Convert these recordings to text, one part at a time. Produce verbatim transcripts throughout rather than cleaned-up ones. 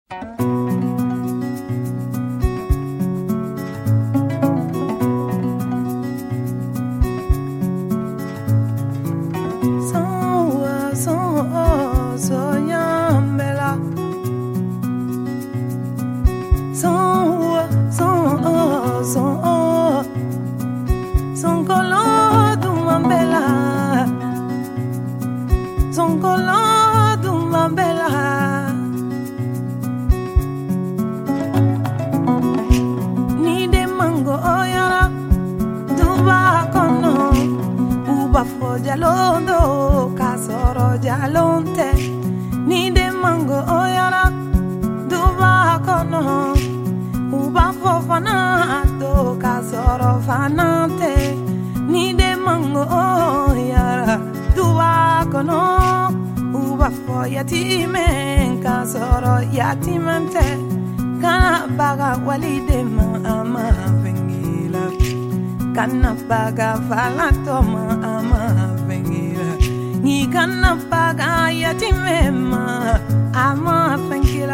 Jalondo kasoro jalonte ni de mango oyara duba kono uba fofana to kasoro fanante ni de mango oyara duba kono uba fo yatime kasoro yatimante kana baga walide ma ama vengila kana baga falato ma ama ni kana paga yatime ma ama vengila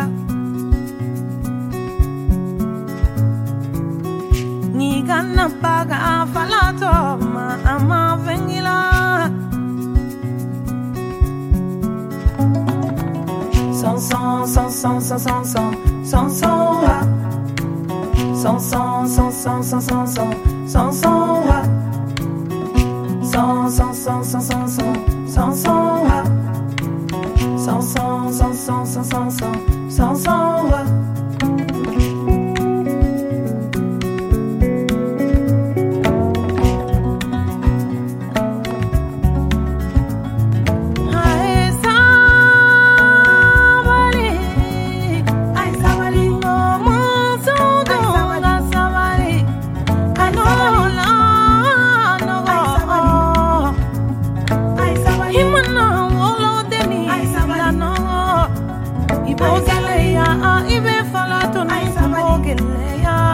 ni kana paga falato ma ama vengila son son son son son son son son son son son son son son son son son wa son son son son son son son son wa son son son son son son son son son wa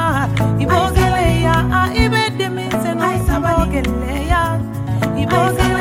Iboga